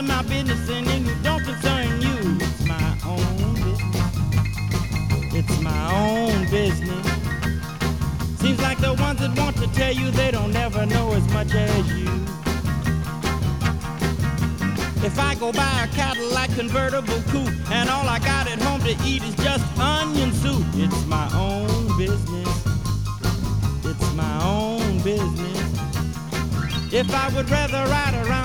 of my business and it don't concern you. It's my own business. It's my own business. Seems like the ones that want to tell you they don't ever know as much as you. If I go buy a Cadillac convertible coupe and all I got at home to eat is just onion soup, it's my own business. It's my own business. If I would rather ride around